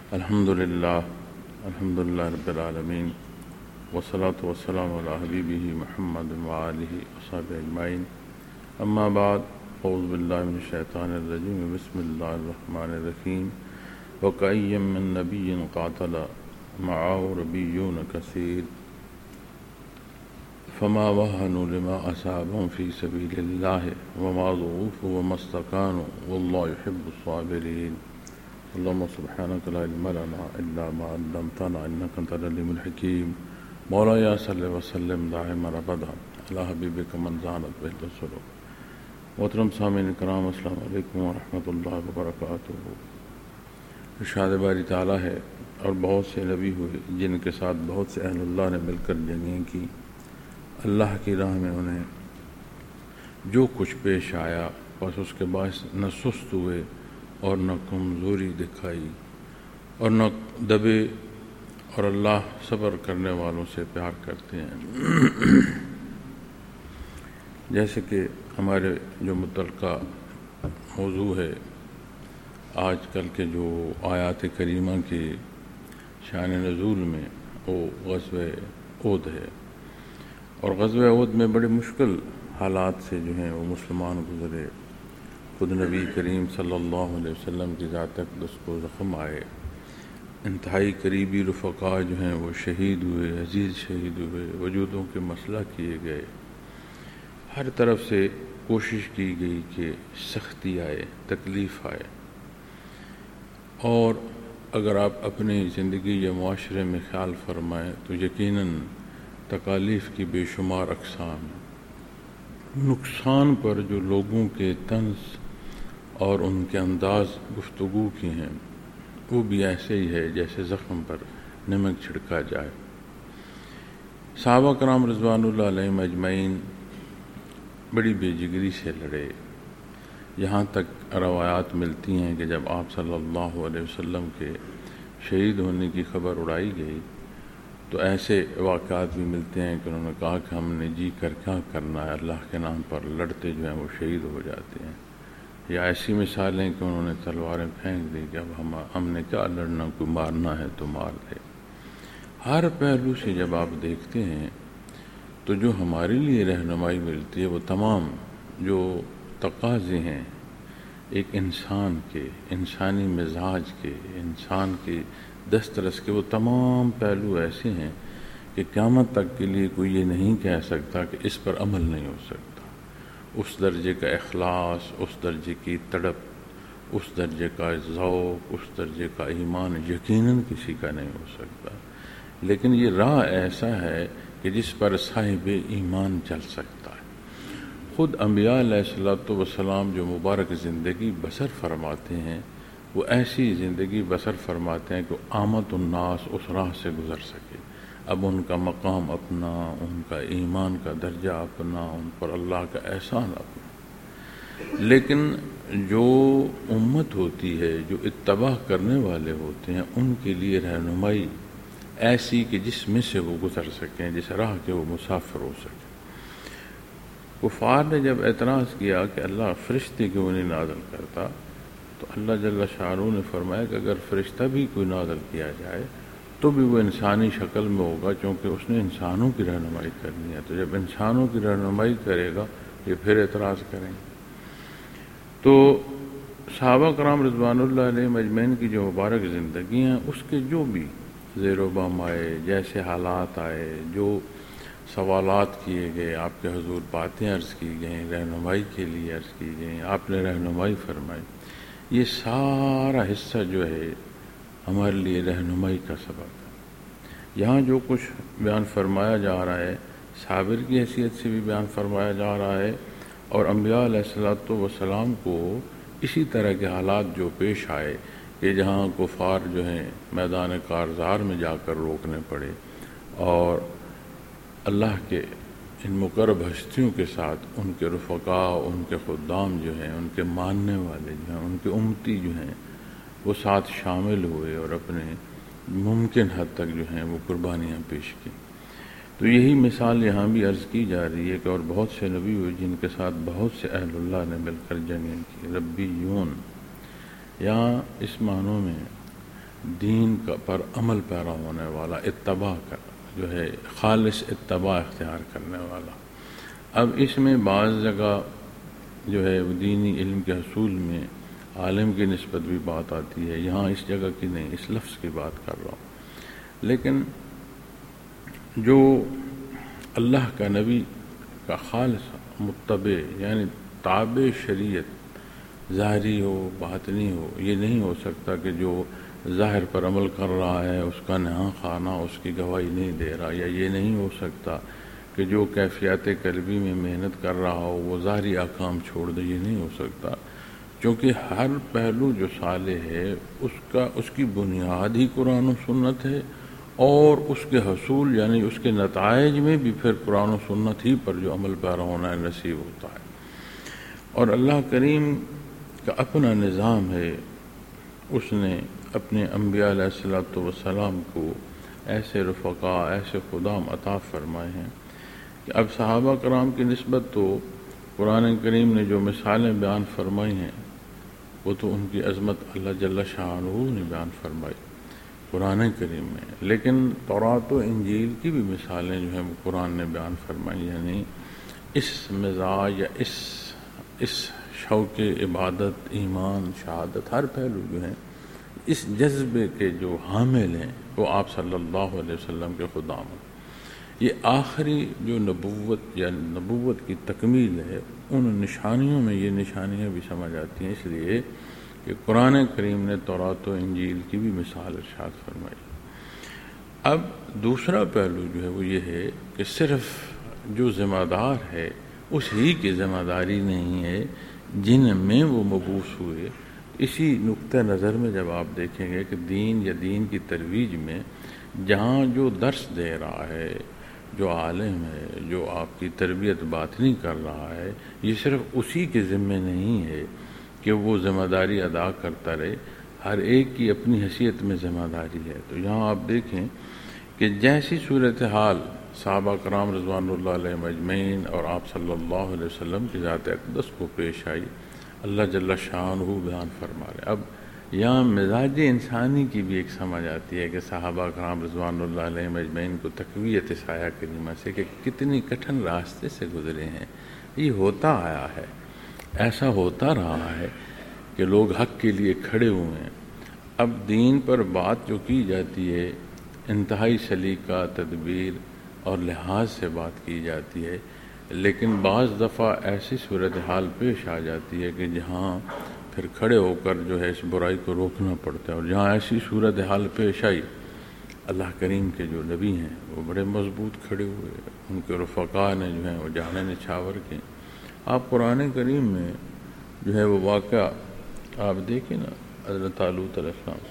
الحمدللہ رب العالمین والصلاة والسلام علی حبیبہ محمد وآلہ وصحبہ اجمعین اما بعد اعوذ باللہ من الشیطان الرجیم بسم اللہ الرحمن الرحیم وکأی من نبی قاتل معه ربیون کثیر فما وهنوا لما أصابهم في سبيل الله وما ضعفوا وما استكانوا والله يحب الصابرين اللهم سبحانك لا علم لنا إلا ما علمتنا إنك أنت العليم الحكيم مولاي صل وسلم دائما أبدا على حبيبك من زانت به السلوك محترم سامعین کرام السلام علیکم ورحمۃ اللہ وبرکاتہ۔ ارشاد باری تعالیٰ ہے اور بہت سے نبی ہوئے جن کے ساتھ بہت سے اہل اللہ نے مل کر جنگیں کی، اللہ کی راہ میں انہیں جو کچھ پیش آیا بس اس کے باعث نہ سست ہوئے اور نہ کمزوری دکھائی اور نہ دبے، اور اللہ صبر کرنے والوں سے پیار کرتے ہیں۔ جیسے کہ ہمارے جو متعلقہ موضوع ہے آج کل کے جو آیات کریمہ کے شان نزول میں، وہ غزوہ احد ہے، اور غزوہ احد میں بڑے مشکل حالات سے جو ہیں وہ مسلمان گزرے۔ خود نبی کریم صلی اللہ علیہ وسلم کی ذات اقدس کو زخم آئے، انتہائی قریبی رفقا جو ہیں وہ شہید ہوئے، عزیز شہید ہوئے، وجودوں کے مسئلہ کیے گئے، ہر طرف سے کوشش کی گئی کہ سختی آئے، تکلیف آئے۔ اور اگر آپ اپنی زندگی یا معاشرے میں خیال فرمائیں تو یقیناً تکالیف کی بے شمار اقسام، نقصان پر جو لوگوں کے طنز اور ان کے انداز گفتگو کی ہیں وہ بھی ایسے ہی ہے جیسے زخم پر نمک چھڑکا جائے۔ صحابہ کرام رضوان اللہ علیہم اجمعین بڑی بے جگری سے لڑے، یہاں تک روایات ملتی ہیں کہ جب آپ صلی اللہ علیہ وسلم کے شہید ہونے کی خبر اڑائی گئی تو ایسے واقعات بھی ملتے ہیں کہ انہوں نے کہا کہ ہم نے جی کر کیا کرنا ہے، اللہ کے نام پر لڑتے جو ہیں وہ شہید ہو جاتے ہیں۔ یا ایسی مثالیں کہ انہوں نے تلواریں پھینک دی کہ اب ہم نے کیا لڑنا، کوئی مارنا ہے تو مار دے۔ ہر پہلو سے جب آپ دیکھتے ہیں تو جو ہمارے لیے رہنمائی ملتی ہے وہ تمام جو تقاضے ہیں ایک انسان کے، انسانی مزاج کے، انسان کے دسترس کے، وہ تمام پہلو ایسے ہیں کہ قیامت تک کے لیے کوئی یہ نہیں کہہ سکتا کہ اس پر عمل نہیں ہو سکتا۔ اس درجے کا اخلاص، اس درجے کی تڑپ، اس درجے کا ذوق، اس درجے کا ایمان یقیناً کسی کا نہیں ہو سکتا، لیکن یہ راہ ایسا ہے کہ جس پر صاحب ایمان چل سکتا ہے۔ خود انبیاء علیہ السلام جو مبارک زندگی بسر فرماتے ہیں وہ ایسی زندگی بسر فرماتے ہیں کہ عامت الناس اس راہ سے گزر سکے۔ اب ان کا مقام اپنا، ان کا ایمان کا درجہ اپنا، ان پر اللہ کا احسان اپنا، لیکن جو امت ہوتی ہے، جو اتباع کرنے والے ہوتے ہیں، ان کے لیے رہنمائی ایسی کہ جس میں سے وہ گزر سکیں، جس راہ کے وہ مسافر ہو سکیں۔ کفار نے جب اعتراض کیا کہ اللہ فرشتے کیوں نہیں نازل کرتا تو اللہ جل شانہ نے فرمایا کہ اگر فرشتہ بھی کوئی نازل کیا جائے تو بھی وہ انسانی شکل میں ہوگا، چونکہ اس نے انسانوں کی رہنمائی کرنی ہے، تو جب انسانوں کی رہنمائی کرے گا یہ پھر اعتراض کریں گے۔ تو صحابہ کرام رضوان اللہ علیہم اجمعین کی جو مبارک زندگی ہیں اس کے جو بھی زیر و بم آئے، جیسے حالات آئے، جو سوالات کیے گئے، آپ کے حضور باتیں عرض کی گئیں، رہنمائی کے لیے عرض کی گئیں، آپ نے رہنمائی فرمائی، یہ سارا حصہ جو ہے ہمارے لیے رہنمائی کا سبب ہے۔ یہاں جو کچھ بیان فرمایا جا رہا ہے صابر کی حیثیت سے بھی بیان فرمایا جا رہا ہے، اور انبیاء علیہ السلام کو اسی طرح کے حالات جو پیش آئے کہ جہاں کفار جو ہیں میدان کارزار میں جا کر روکنے پڑے، اور اللہ کے ان مقرب ہستیوں کے ساتھ ان کے رفقا، ان کے خدام جو ہیں، ان کے ماننے والے جو ہیں، ان کے امتی جو ہیں وہ ساتھ شامل ہوئے اور اپنے ممکن حد تک جو ہیں وہ قربانیاں پیش کی۔ تو یہی مثال یہاں بھی عرض کی جا رہی ہے کہ اور بہت سے نبی ہوئے جن کے ساتھ بہت سے اہل اللہ نے مل کر جنگیں کی۔ ربیون یہاں اس معنوں میں دین کا پر عمل پیرا ہونے والا، اتباع کا جو ہے خالص اتباع اختیار کرنے والا۔ اب اس میں بعض جگہ جو ہے دینی علم کے حصول میں عالم کی نسبت بھی بات آتی ہے، یہاں اس جگہ کی نہیں، اس لفظ کی بات کر رہا ہوں۔ لیکن جو اللہ کا نبی کا خالص متبع یعنی تابع شریعت ظاہری ہو باطنی ہو، یہ نہیں ہو سکتا کہ جو ظاہر پر عمل کر رہا ہے اس کا نہاں خانہ اس کی گواہی نہیں دے رہا، یا یہ نہیں ہو سکتا کہ جو کیفیات قلبی میں محنت کر رہا ہو وہ ظاہری احکام چھوڑ دے، یہ نہیں ہو سکتا، کیونکہ ہر پہلو جو صالح ہے اس کی بنیاد ہی قرآن و سنت ہے، اور اس کے حصول یعنی اس کے نتائج میں بھی پھر قرآن و سنت ہی پر جو عمل پیرا ہونا نصیب ہوتا ہے۔ اور اللہ کریم کا اپنا نظام ہے، اس نے اپنے انبیاء علیہ الصلوۃ والسلام کو ایسے رفقاء ایسے خدام عطا فرمائے ہیں کہ اب صحابہ کرام کی نسبت تو قرآن کریم نے جو مثالیں بیان فرمائی ہیں وہ تو ان کی عظمت اللہ جل شانہ نے بیان فرمائی قرآن کریم میں، لیکن تورات و انجیل کی بھی مثالیں جو ہیں وہ قرآن نے بیان فرمائی، یعنی اس مزاج یا اس شوق عبادت ایمان شہادت ہر پہلو جو ہیں اس جذبے کے جو حامل ہیں وہ آپ صلی اللہ علیہ وسلم کے خدام ہیں۔ یہ آخری جو نبوت یا نبوت کی تکمیل ہے، ان نشانیوں میں یہ نشانیاں بھی سمجھ آتی ہیں، اس لیے کہ قرآن کریم نے تورات و انجیل کی بھی مثال ارشاد فرمائی۔ اب دوسرا پہلو جو ہے وہ یہ ہے کہ صرف جو ذمہ دار ہے اس ہی کی ذمہ داری نہیں ہے جن میں وہ مبعوث ہوئے۔ اسی نقطہ نظر میں جب آپ دیکھیں گے کہ دین یا دین کی ترویج میں جہاں جو درس دے رہا ہے، جو عالم ہے، جو آپ کی تربیت باطنی کر رہا ہے، یہ صرف اسی کے ذمہ نہیں ہے کہ وہ ذمہ داری ادا کرتا رہے، ہر ایک کی اپنی حیثیت میں ذمہ داری ہے۔ تو یہاں آپ دیکھیں کہ جیسی صورتحال صحابہ کرام رضوان اللہ علیہم اجمعین اور آپ صلی اللہ علیہ وسلم کی ذات اقدس کو پیش آئی، اللہ جل شانہ بیان فرما رہے۔ اب یہاں مزاج انسانی کی بھی ایک سمجھ آتی ہے کہ صحابہ کرام رضوان اللہ علیہم اجمعین کو تقویت سایہ کریمہ سے کہ کتنی کٹھن راستے سے گزرے ہیں، یہ ہوتا آیا ہے، ایسا ہوتا رہا ہے کہ لوگ حق کے لیے کھڑے ہوئے ہیں۔ اب دین پر بات جو کی جاتی ہے انتہائی سلیقہ تدبیر اور لحاظ سے بات کی جاتی ہے، لیکن بعض دفعہ ایسی صورتحال پیش آ جاتی ہے کہ جہاں پھر کھڑے ہو کر جو ہے اس برائی کو روکنا پڑتا ہے، اور جہاں ایسی صورتحال پیش آئی اللہ کریم کے جو نبی ہیں وہ بڑے مضبوط کھڑے ہوئے، ان کے رفقاء نے جو ہیں وہ جانیں نچھاور کے۔ آپ قرآن کریم میں جو ہے وہ واقعہ آپ دیکھیں نا، حضرت طالوت علیہ السلام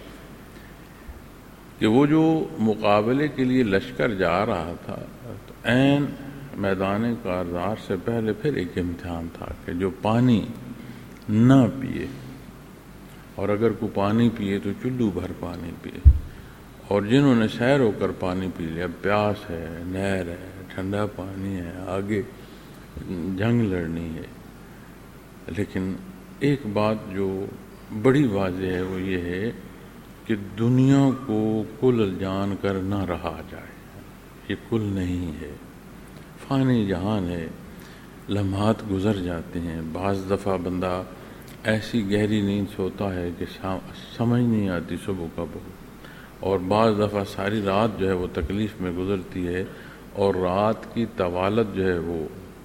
کہ وہ جو مقابلے کے لیے لشکر جا رہا تھا تو عین میدان کارزار سے پہلے پھر ایک امتحان تھا کہ جو پانی نہ پیے، اور اگر کوئی پانی پیے تو چلو بھر پانی پیے، اور جنہوں نے سیر ہو کر پانی پی لیا، پیاس ہے، نہر ہے، ٹھنڈا پانی ہے، آگے جنگ لڑنی ہے، لیکن ایک بات جو بڑی واضح ہے وہ یہ ہے کہ دنیا کو کل جان کر نہ رہا جائے، یہ کل نہیں ہے، فانی جہان ہے، لمحات گزر جاتے ہیں، بعض دفعہ بندہ ایسی گہری نیند سوتا ہے کہ سمجھ نہیں آتی صبح کب ہو، اور بعض دفعہ ساری رات جو ہے وہ تکلیف میں گزرتی ہے، اور رات کی طوالت جو ہے وہ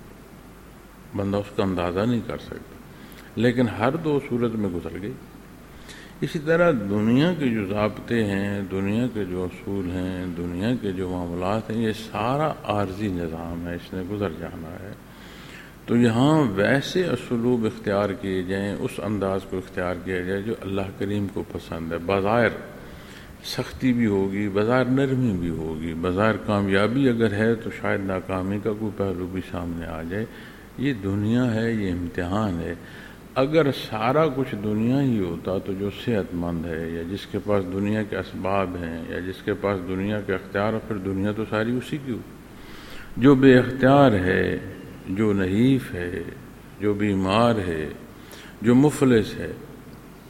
بندہ اس کا اندازہ نہیں کر سکتا، لیکن ہر دو صورت میں گزر گئی۔ اسی طرح دنیا کے جو ضابطے ہیں، دنیا کے جو اصول ہیں، دنیا کے جو معاملات ہیں، یہ سارا عارضی نظام ہے، اس نے گزر جانا ہے۔ تو یہاں ویسے اسلوب اختیار کیے جائیں، اس انداز کو اختیار کیا جائے جو اللہ کریم کو پسند ہے، بظاہر سختی بھی ہوگی، بظاہر نرمی بھی ہوگی، بظاہر کامیابی اگر ہے تو شاید ناکامی کا کوئی پہلو بھی سامنے آ جائے۔ یہ دنیا ہے، یہ امتحان ہے۔ اگر سارا کچھ دنیا ہی ہوتا تو جو صحت مند ہے یا جس کے پاس دنیا کے اسباب ہیں یا جس کے پاس دنیا کے اختیار ہے، پھر دنیا تو ساری اسی کی ہوتی۔ جو بے اختیار ہے، جو نحیف ہے، جو بیمار ہے، جو مفلس ہے،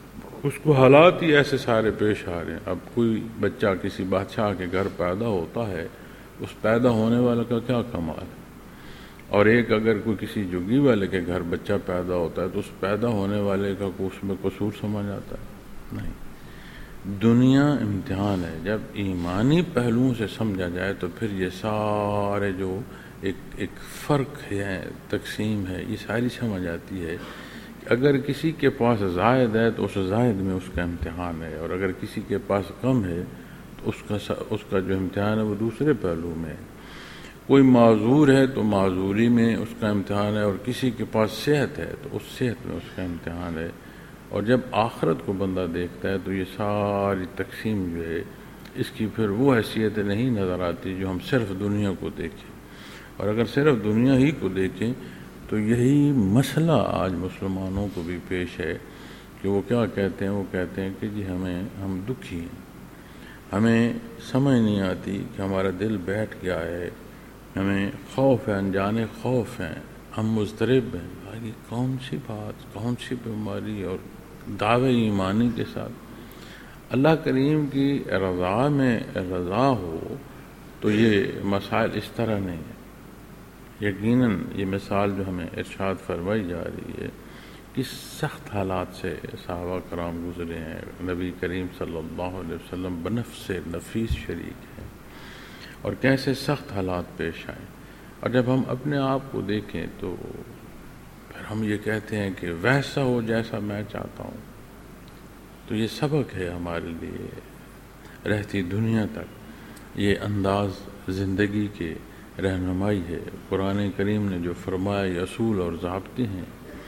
اس کو حالات ہی ایسے سارے پیش آ رہے ہیں. اب کوئی بچہ کسی بادشاہ کے گھر پیدا ہوتا ہے، اس پیدا ہونے والے کا کیا کمال ہے، اور ایک اگر کوئی کسی جگی والے کے گھر بچہ پیدا ہوتا ہے تو اس پیدا ہونے والے کا اس میں قصور سمجھ آتا ہے؟ نہیں. دنیا امتحان ہے. جب ایمانی پہلوؤں سے سمجھا جائے تو پھر یہ سارے جو ایک فرق ہے، تقسیم ہے، یہ ساری سمجھ آتی ہے. اگر کسی کے پاس زائد ہے تو اس زائد میں اس کا امتحان ہے، اور اگر کسی کے پاس کم ہے تو اس کا جو امتحان ہے وہ دوسرے پہلو میں ہے. کوئی معذور ہے تو معذوری میں اس کا امتحان ہے، اور کسی کے پاس صحت ہے تو اس صحت میں اس کا امتحان ہے. اور جب آخرت کو بندہ دیکھتا ہے تو یہ ساری تقسیم جو ہے اس کی پھر وہ حیثیت نہیں نظر آتی جو ہم صرف دنیا کو دیکھیں. اور اگر صرف دنیا ہی کو دیکھیں تو یہی مسئلہ آج مسلمانوں کو بھی پیش ہے کہ وہ کیا کہتے ہیں، وہ کہتے ہیں کہ جی ہم دکھی ہیں، ہمیں سمجھ نہیں آتی کہ ہمارا دل بیٹھ گیا ہے، ہمیں خوف ہے، انجانے خوف ہیں، ہم مضطرب ہیں. آگے کون سی بات، کون سی بیماری، اور دعوے ایمانی کے ساتھ اللہ کریم کی رضا میں رضا ہو تو یہ مسائل اس طرح نہیں ہے. یقیناً یہ مثال جو ہمیں ارشاد فرمائی جا رہی ہے کہ سخت حالات سے صحابہ کرام گزرے ہیں. نبی کریم صلی اللہ علیہ وسلم بنفس نفیس شریک ہیں، اور کیسے سخت حالات پیش آئے. اور جب ہم اپنے آپ کو دیکھیں تو پھر ہم یہ کہتے ہیں کہ ویسا ہو جیسا میں چاہتا ہوں. تو یہ سبق ہے ہمارے لیے رہتی دنیا تک، یہ انداز زندگی کے رہنمائی ہے. قرآن کریم نے جو فرمایا یہ اصول اور ضابطے ہیں.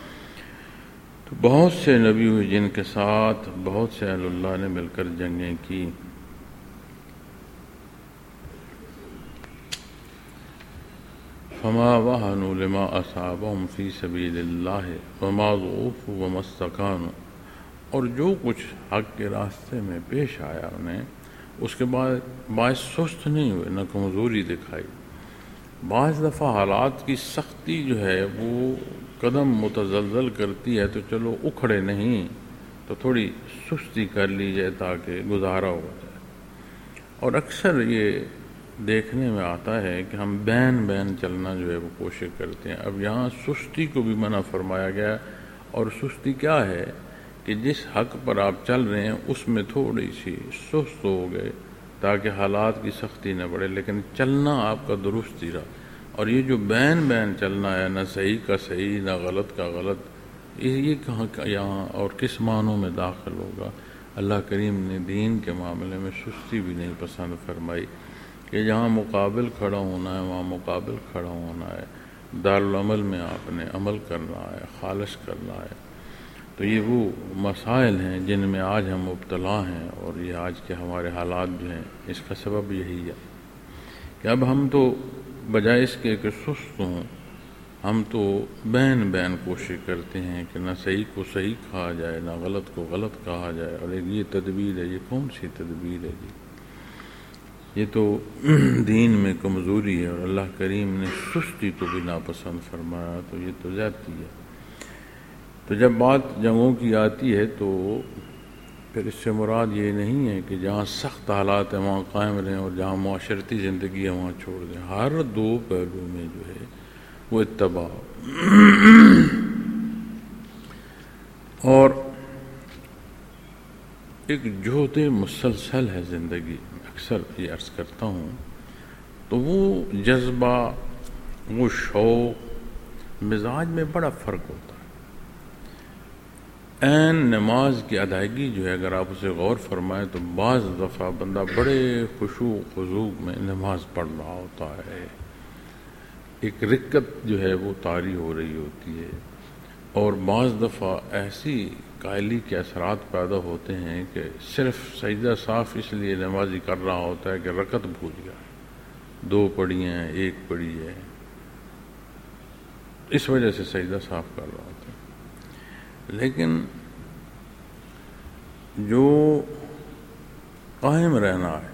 تو بہت سے نبی ہوئے جن کے ساتھ بہت سے اہل اللہ نے مل کر جنگیں کی. فما وهنوا لما اصابهم في سبيل الله وما ضعفوا وما استكانوا. اور جو کچھ حق کے راستے میں پیش آیا انہیں، اس کے بعد باعث سست نہیں ہوئے، نہ کمزوری دکھائی. بعض دفعہ حالات کی سختی جو ہے وہ قدم متزلزل کرتی ہے تو چلو اکھڑے نہیں تو تھوڑی سستی کر لی جائے تاکہ گزارا ہو جائے. اور اکثر یہ دیکھنے میں آتا ہے کہ ہم بین چلنا جو ہے وہ کوشش کرتے ہیں. اب یہاں سستی کو بھی منع فرمایا گیا، اور سستی کیا ہے کہ جس حق پر آپ چل رہے ہیں اس میں تھوڑی سی سست ہو گئے تاکہ حالات کی سختی نہ بڑھے، لیکن چلنا آپ کا درست ہی رہا. اور یہ جو بین چلنا ہے، نہ صحیح کا صحیح نہ غلط کا غلط، یہ کہاں یہاں اور کس معنوں میں داخل ہوگا. اللہ کریم نے دین کے معاملے میں سستی بھی نہیں پسند فرمائی کہ جہاں مقابل کھڑا ہونا ہے وہاں مقابل کھڑا ہونا ہے. دارالعمل میں آپ نے عمل کرنا ہے، خالص کرنا ہے. تو یہ وہ مسائل ہیں جن میں آج ہم مبتلا ہیں، اور یہ آج کے ہمارے حالات جو ہیں اس کا سبب یہی ہے کہ اب ہم تو بجائے اس کے کہ سست ہوں، ہم تو بین کوشش کرتے ہیں کہ نہ صحیح کو صحیح کہا جائے نہ غلط کو غلط کہا جائے. اور ایک یہ تدبیر ہے، یہ کون سی تدبیر ہے جی؟ یہ تو دین میں کمزوری ہے، اور اللہ کریم نے سستی کو بھی ناپسند فرمایا، تو یہ تو زیادتی ہے. تو جب بات جنگوں کی آتی ہے تو پھر اس سے مراد یہ نہیں ہے کہ جہاں سخت حالات ہیں وہاں قائم رہیں اور جہاں معاشرتی زندگی ہے وہاں چھوڑ دیں. ہر دو پہلو میں جو ہے وہ اتباع اور ایک جہد مسلسل ہے زندگی میں. اکثر یہ عرض کرتا ہوں تو وہ جذبہ، وہ شوق، مزاج میں بڑا فرق ہوتا ہے. عین نماز کی ادائیگی جو ہے اگر آپ اسے غور فرمائیں تو بعض دفعہ بندہ بڑے خشوع و خضوع میں نماز پڑھ رہا ہوتا ہے، ایک رکت جو ہے وہ طاری ہو رہی ہوتی ہے. اور بعض دفعہ ایسی قائلی کے اثرات پیدا ہوتے ہیں کہ صرف سجدہ صاف اس لیے نمازی کر رہا ہوتا ہے کہ رکعت بھول گیا، 2 پڑھی ہیں 1 پڑھی ہے، اس وجہ سے سجدہ صاف کر رہا ہوتا ہے. لیکن جو قائم رہنا ہے،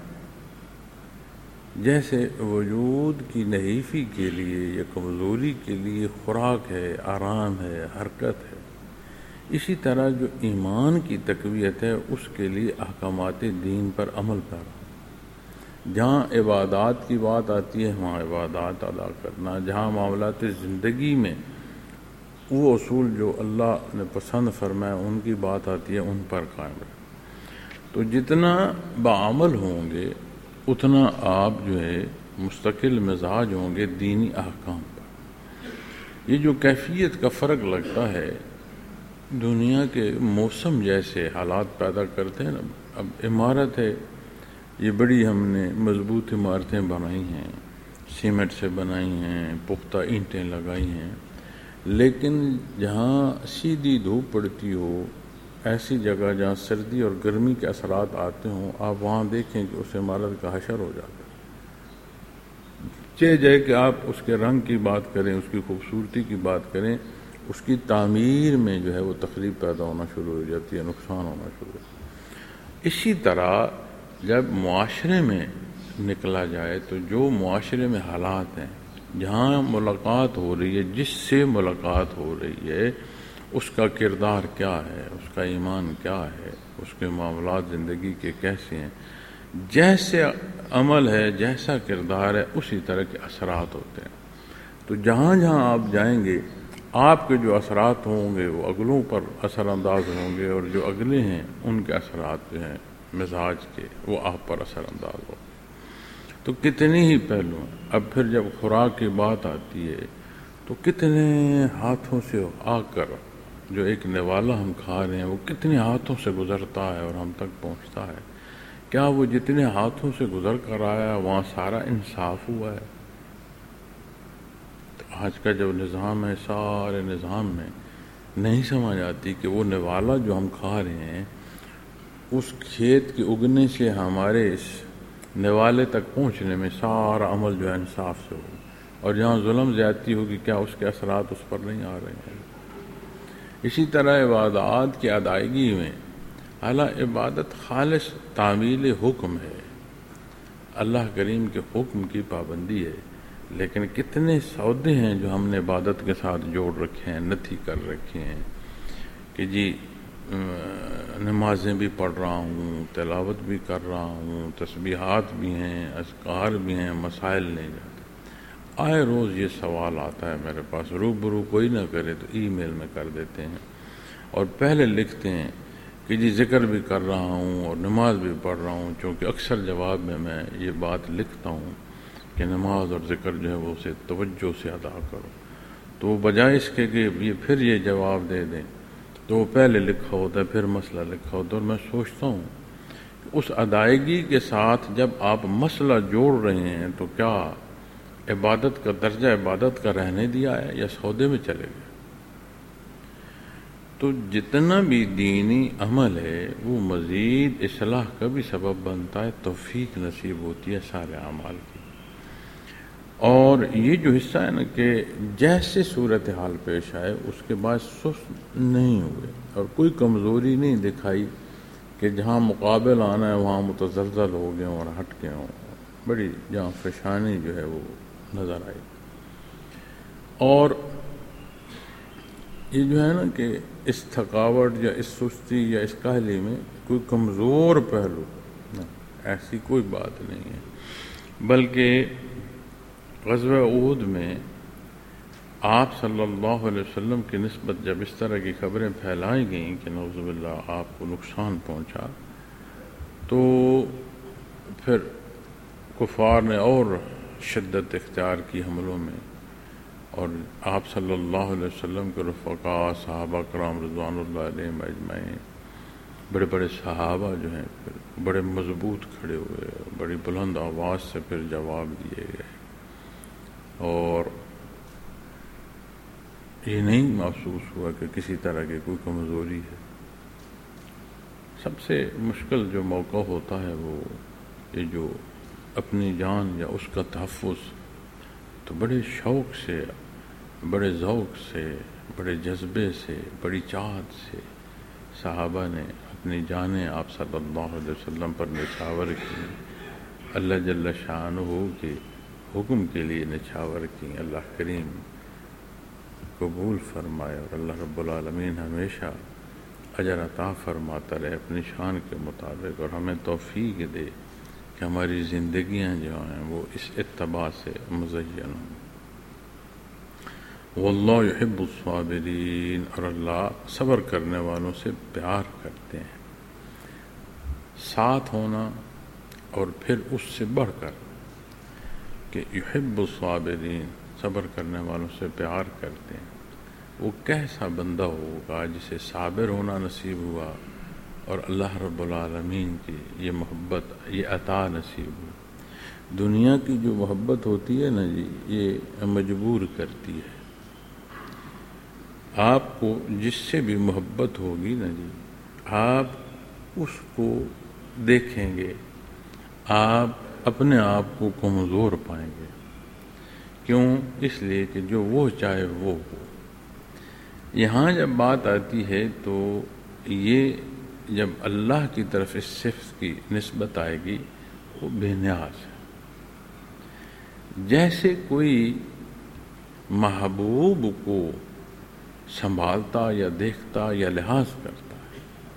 جیسے وجود کی نحیفی کے لیے یا کمزوری کے لیے خوراک ہے، آرام ہے، حرکت ہے، اسی طرح جو ایمان کی تقویت ہے اس کے لیے احکامات دین پر عمل پیرا، جہاں عبادات کی بات آتی ہے وہاں عبادات ادا کرنا، جہاں معاملات زندگی میں وہ اصول جو اللہ نے پسند فرمایا ان کی بات آتی ہے ان پر قائم رہے۔ تو جتنا بعمل ہوں گے اتنا آپ جو ہے مستقل مزاج ہوں گے دینی احکام پر۔ یہ جو کیفیت کا فرق لگتا ہے، دنیا کے موسم جیسے حالات پیدا کرتے ہیں نا، اب عمارت ہے، یہ بڑی ہم نے مضبوط عمارتیں بنائی ہیں، سیمنٹ سے بنائی ہیں، پختہ اینٹیں لگائی ہیں، لیکن جہاں سیدھی دھوپ پڑتی ہو، ایسی جگہ جہاں سردی اور گرمی کے اثرات آتے ہوں، آپ وہاں دیکھیں کہ اس عمارت کا حشر ہو جاتا ہے۔ چاہے جائے کہ آپ اس کے رنگ کی بات کریں، اس کی خوبصورتی کی بات کریں، اس کی تعمیر میں جو ہے وہ تخریب پیدا ہونا شروع ہو جاتی ہے، نقصان ہونا شروع ہو جاتا ہے۔ اسی طرح جب معاشرے میں نکلا جائے تو جو معاشرے میں حالات ہیں، جہاں ملاقات ہو رہی ہے، جس سے ملاقات ہو رہی ہے، اس کا کردار کیا ہے، اس کا ایمان کیا ہے، اس کے معاملات زندگی کے کیسے ہیں، جیسے عمل ہے، جیسا کردار ہے، اسی طرح کے اثرات ہوتے ہیں۔ تو جہاں جہاں آپ جائیں گے آپ کے جو اثرات ہوں گے وہ اگلوں پر اثر انداز ہوں گے، اور جو اگلے ہیں ان کے اثرات جو ہیں مزاج کے وہ آپ پر اثر انداز ہو۔ تو کتنے ہی پہلو ہیں۔ اب پھر جب خوراک کی بات آتی ہے تو کتنے ہاتھوں سے آ کر جو ایک نوالا ہم کھا رہے ہیں وہ کتنے ہاتھوں سے گزرتا ہے اور ہم تک پہنچتا ہے۔ کیا وہ جتنے ہاتھوں سے گزر کر آیا وہاں سارا انصاف ہوا ہے؟ تو آج کا جو نظام ہے، سارے نظام میں نہیں سمجھ آتی کہ وہ نوالا جو ہم کھا رہے ہیں اس کھیت کے اگنے سے ہمارے اس نوالے تک پہنچنے میں سارا عمل جو ہے انصاف سے ہو، اور جہاں ظلم زیادتی ہوگی کیا اس کے اثرات اس پر نہیں آ رہے ہیں؟ اسی طرح عبادات کی ادائیگی میں اعلیٰ عبادت خالص تعمیل حکم ہے، اللہ کریم کے حکم کی پابندی ہے، لیکن کتنے سودے ہیں جو ہم نے عبادت کے ساتھ جوڑ رکھے ہیں، نتھی کر رکھے ہیں کہ جی نمازیں بھی پڑھ رہا ہوں، تلاوت بھی کر رہا ہوں، تسبیحات بھی ہیں، اذکار بھی ہیں، مسائل نہیں جاتے۔ آئے روز یہ سوال آتا ہے میرے پاس، روبرو کوئی نہ کرے تو ای میل میں کر دیتے ہیں، اور پہلے لکھتے ہیں کہ جی ذکر بھی کر رہا ہوں اور نماز بھی پڑھ رہا ہوں، چونکہ اکثر جواب میں یہ بات لکھتا ہوں کہ نماز اور ذکر جو ہے وہ اسے توجہ سے ادا کرو، تو وہ بجائے اس کے کہ یہ پھر یہ جواب دے دیں تو وہ پہلے لکھا ہوتا ہے، پھر مسئلہ لکھا ہوتا ہے، اور میں سوچتا ہوں کہ اس ادائیگی کے ساتھ جب آپ مسئلہ جوڑ رہے ہیں تو کیا عبادت کا درجہ عبادت کا رہنے دیا ہے یا سودے میں چلے گئے؟ تو جتنا بھی دینی عمل ہے وہ مزید اصلاح کا بھی سبب بنتا ہے، توفیق نصیب ہوتی ہے سارے اعمال کی۔ اور یہ جو حصہ ہے نا کہ جیسے صورتحال پیش آئے اس کے بعد سست نہیں ہوئے اور کوئی کمزوری نہیں دکھائی کہ جہاں مقابل آنا ہے وہاں متزلزل ہو گئے اور ہٹ گئے ہوں، بڑی جہاں فشانی جو ہے وہ نظر آئی۔ اور یہ جو ہے نا کہ اس تھکاوٹ یا اس سستی یا اس کاہلی میں کوئی کمزور پہلو ایسی کوئی بات نہیں ہے، بلکہ غزوہ احد میں آپ صلی اللہ علیہ وسلم کی نسبت جب اس طرح کی خبریں پھیلائی گئیں کہ نعوذ باللہ آپ کو نقصان پہنچا، تو پھر کفار نے اور شدت اختیار کی حملوں میں، اور آپ صلی اللہ علیہ وسلم کے رفقاء صحابہ کرام رضوان اللہ علیہم اجمعین، بڑے بڑے صحابہ جو ہیں پھر بڑے مضبوط کھڑے ہوئے، بڑی بلند آواز سے پھر جواب دیے گئے، اور یہ نہیں محسوس ہوا کہ کسی طرح کی کوئی کمزوری ہے۔ سب سے مشکل جو موقع ہوتا ہے وہ یہ جو اپنی جان یا اس کا تحفظ، تو بڑے شوق سے، بڑے ذوق سے، بڑے جذبے سے، بڑی چاہت سے صحابہ نے اپنی جانیں آپ صلی اللہ علیہ وسلم پر نچھاور کی، اللہ جل شانہ کے حکم کے لیے نچھاور کی۔ اللہ کریم قبول فرمائے، اور اللہ رب العالمین ہمیشہ اجر عطا فرماتا رہے اپنی شان کے مطابق، اور ہمیں توفیق دے کہ ہماری زندگیاں جو ہیں وہ اس اتباع سے مزین ہوں۔ واللہ یحب الصابرین، اور اللہ صبر کرنے والوں سے پیار کرتے ہیں۔ ساتھ ہونا اور پھر اس سے بڑھ کر کہ یحب الصابرین، صبر کرنے والوں سے پیار کرتے ہیں۔ وہ کیسا بندہ ہوگا جسے صابر ہونا نصیب ہوا اور اللہ رب العالمین کی یہ محبت، یہ عطا نصیب ہوئی۔ دنیا کی جو محبت ہوتی ہے نا جی، یہ مجبور کرتی ہے۔ آپ کو جس سے بھی محبت ہوگی نا جی، آپ اس کو دیکھیں گے، آپ اپنے آپ کو کمزور پائیں گے۔ کیوں؟ اس لیے کہ جو وہ چاہے وہ ہو۔ یہاں جب بات آتی ہے تو یہ جب اللہ کی طرف اس صفت کی نسبت آئے گی، وہ بے نیاز ہے۔ جیسے کوئی محبوب کو سنبھالتا یا دیکھتا یا لحاظ کرتا ہے،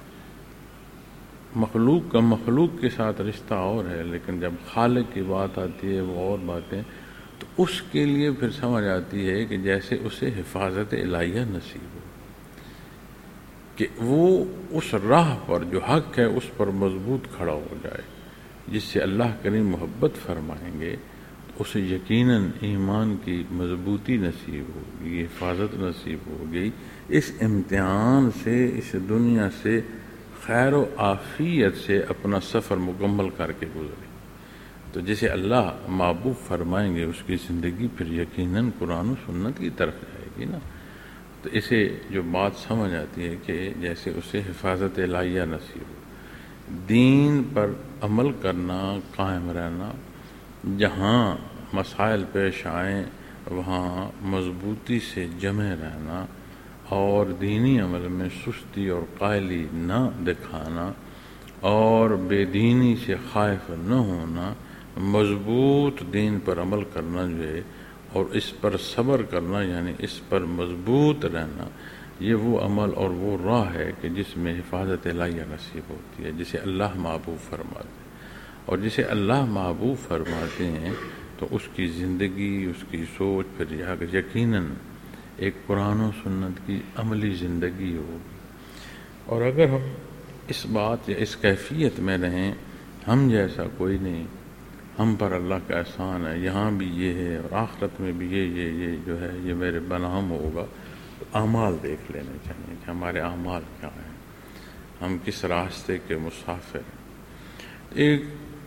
مخلوق کا مخلوق کے ساتھ رشتہ اور ہے، لیکن جب خالق کی بات آتی ہے وہ اور باتیں، تو اس کے لیے پھر سمجھ آتی ہے کہ جیسے اسے حفاظت الہیہ نصیب ہو، کہ وہ اس راہ پر جو حق ہے اس پر مضبوط کھڑا ہو جائے، جس سے اللہ کریم محبت فرمائیں گے، تو اسے یقیناً ایمان کی مضبوطی نصیب ہوگی، حفاظت نصیب ہوگی، اس امتحان سے، اس دنیا سے خیر و عافیت سے اپنا سفر مکمل کر کے گزرے۔ تو جسے اللہ محبوب فرمائیں گے اس کی زندگی پھر یقیناً قرآن و سنت کی طرف جائے گی نا۔ تو اسے جو بات سمجھ آتی ہے کہ جیسے اسے حفاظت الہیہ نصیب ہو، دین پر عمل کرنا، قائم رہنا، جہاں مسائل پیش آئیں وہاں مضبوطی سے جمع رہنا، اور دینی عمل میں سستی اور قائلی نہ دکھانا، اور بے دینی سے خائف نہ ہونا، مضبوط دین پر عمل کرنا جو ہے، اور اس پر صبر کرنا، یعنی اس پر مضبوط رہنا، یہ وہ عمل اور وہ راہ ہے کہ جس میں حفاظت الہیہ نصیب ہوتی ہے، جسے اللہ محبوب فرماتے ہیں۔ اور جسے اللہ محبوب فرماتے ہیں تو اس کی زندگی، اس کی سوچ پھر یقیناً ایک قرآن و سنت کی عملی زندگی ہوگی۔ اور اگر ہم اس بات یا اس کیفیت میں رہیں، ہم جیسا کوئی نہیں، ہم پر اللہ کا احسان ہے، یہاں بھی یہ ہے اور آخرت میں بھی یہ جو ہے یہ میرے بنام ہوگا، تو اعمال دیکھ لینے چاہیے کہ ہمارے اعمال کیا ہیں، ہم کس راستے کے مسافر ہیں۔ ایک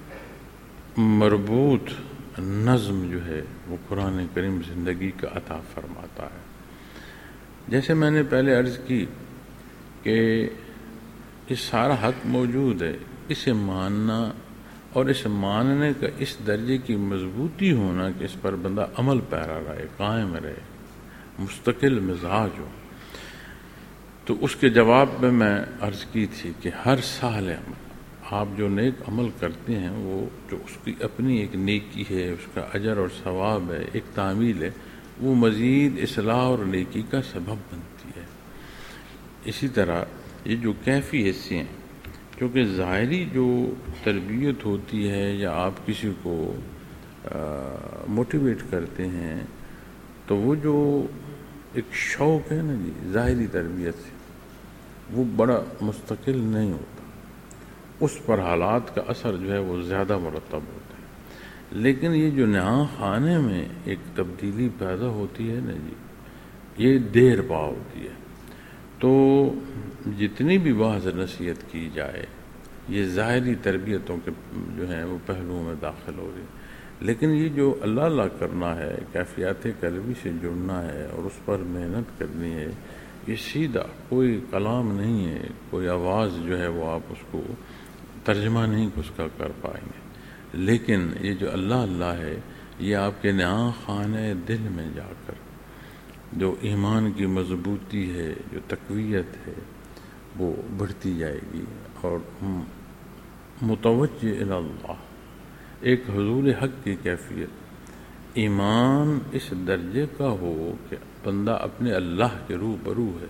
مربوط نظم جو ہے وہ قرآن کریم زندگی کا عطا فرماتا ہے۔ جیسے میں نے پہلے عرض کی کہ یہ سارا حق موجود ہے، اسے ماننا اور اس ماننے کا اس درجے کی مضبوطی ہونا کہ اس پر بندہ عمل پیرا رہے، قائم رہے، مستقل مزاج ہو۔ تو اس کے جواب میں عرض کی تھی کہ ہر سال عمل آپ جو نیک عمل کرتے ہیں، وہ جو اس کی اپنی ایک نیکی ہے، اس کا اجر اور ثواب ہے، ایک تعمیل ہے، وہ مزید اصلاح اور نیکی کا سبب بنتی ہے۔ اسی طرح یہ جو کیفی حصے ہیں، کیونکہ ظاہری جو تربیت ہوتی ہے یا آپ کسی کو موٹیویٹ کرتے ہیں، تو وہ جو ایک شوق ہے نا جی ظاہری تربیت سے، وہ بڑا مستقل نہیں ہوتا، اس پر حالات کا اثر جو ہے وہ زیادہ مرتب ہوتا ہے۔ لیکن یہ جو نہاں خانے میں ایک تبدیلی پیدا ہوتی ہے نا جی، یہ دیر پا ہوتی ہے۔ تو جتنی بھی واعظ نصیحت کی جائے، یہ ظاہری تربیتوں کے جو ہیں وہ پہلوؤں میں داخل ہو رہی، لیکن یہ جو اللہ اللہ کرنا ہے، کیفیات قلبی سے جڑنا ہے اور اس پر محنت کرنی ہے، یہ سیدھا کوئی کلام نہیں ہے، کوئی آواز جو ہے وہ آپ اس کو ترجمہ نہیں اس کا کر پائیں گے۔ لیکن یہ جو اللہ اللہ ہے، یہ آپ کے نہاں خانے دل میں جا کر جو ایمان کی مضبوطی ہے، جو تقویت ہے، وہ بڑھتی جائے گی، اور متوجہ الی اللہ، ایک حضور حق کی کیفیت، ایمان اس درجے کا ہو کہ بندہ اپنے اللہ کے روبرو ہے،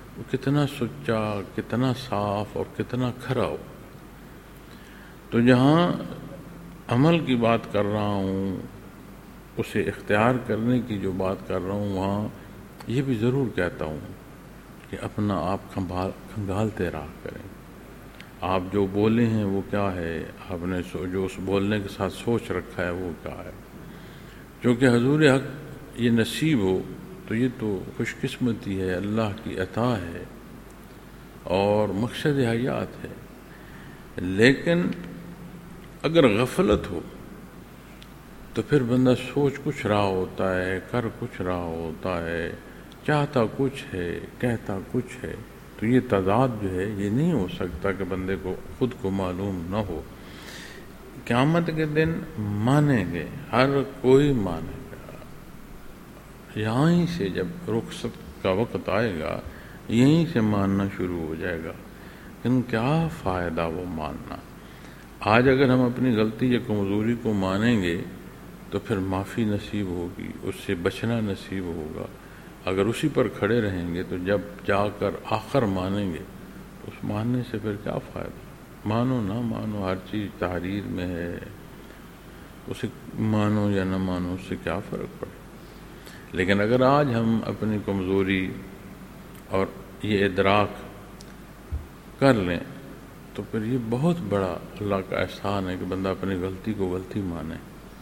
وہ کتنا سچا، کتنا صاف اور کتنا کھرا ہو۔ تو جہاں عمل کی بات کر رہا ہوں، اسے اختیار کرنے کی جو بات کر رہا ہوں، وہاں یہ بھی ضرور کہتا ہوں کہ اپنا آپ کھنگالتے رہا کریں۔ آپ جو بولے ہیں وہ کیا ہے، آپ نے جو اس بولنے کے ساتھ سوچ رکھا ہے وہ کیا ہے۔ چونکہ حضور حق یہ نصیب ہو تو یہ تو خوش قسمتی ہے، اللہ کی عطا ہے اور مقصد حیات ہے۔ لیکن اگر غفلت ہو تو پھر بندہ سوچ کچھ رہا ہوتا ہے، کر کچھ رہا ہوتا ہے، چاہتا کچھ ہے، کہتا کچھ ہے۔ تو یہ تضاد جو ہے یہ نہیں ہو سکتا کہ بندے کو خود کو معلوم نہ ہو۔ قیامت کے دن مانیں گے، ہر کوئی مانے گا۔ یہیں سے جب رخصت کا وقت آئے گا یہیں سے ماننا شروع ہو جائے گا۔ لیکن کیا فائدہ وہ ماننا؟ آج اگر ہم اپنی غلطی یا کمزوری کو مانیں گے تو پھر معافی نصیب ہوگی، اس سے بچنا نصیب ہوگا۔ اگر اسی پر کھڑے رہیں گے تو جب جا کر آخر مانیں گے تو اس ماننے سے پھر کیا فائدہ؟ مانو نہ مانو، ہر چیز تحریر میں ہے، اسے مانو یا نہ مانو اس سے کیا فرق پڑے۔ لیکن اگر آج ہم اپنی کمزوری اور یہ ادراک کر لیں تو پھر یہ بہت بڑا اللہ کا احسان ہے کہ بندہ اپنی غلطی کو غلطی مانے۔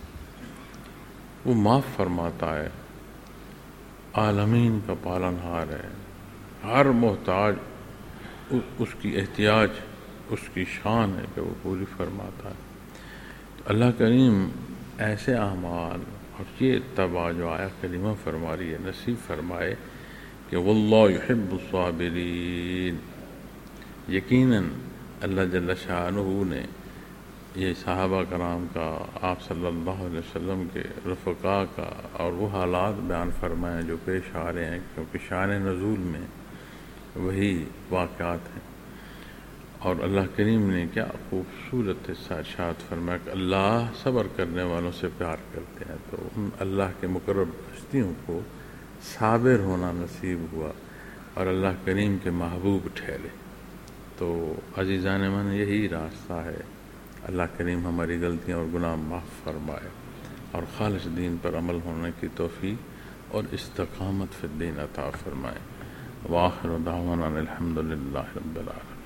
وہ معاف فرماتا ہے، عالمین کا پالنہار ہے، ہر محتاج اس کی احتیاج اس کی شان ہے کہ وہ پوری فرماتا ہے۔ تو اللہ کریم ایسے اعمال اور یہ اتباع جو آیا کریمہ فرما رہی ہے نصیب فرمائے کہ واللہ یحب الصابرین۔ یقیناً اللہ جل شانہ نے یہ صحابہ کرام کا، آپ صلی اللہ علیہ وسلم کے رفقاء کا اور وہ حالات بیان فرمائے جو پیش آ رہے ہیں، کیونکہ شان نزول میں وہی واقعات ہیں۔ اور اللہ کریم نے کیا خوبصورت ارشاد فرمایا کہ اللہ صبر کرنے والوں سے پیار کرتے ہیں۔ تو ان اللہ کے مقرب ہستیوں کو صابر ہونا نصیب ہوا اور اللہ کریم کے محبوب ٹھہرے۔ تو عزیزان من یہی راستہ ہے۔ اللہ کریم ہماری غلطیاں اور گناہ معاف فرمائے اور خالص دین پر عمل ہونے کی توفیق اور استقامت فی الدین عطا فرمائے۔ وآخر دعوانا الحمد للہ رب العالمین۔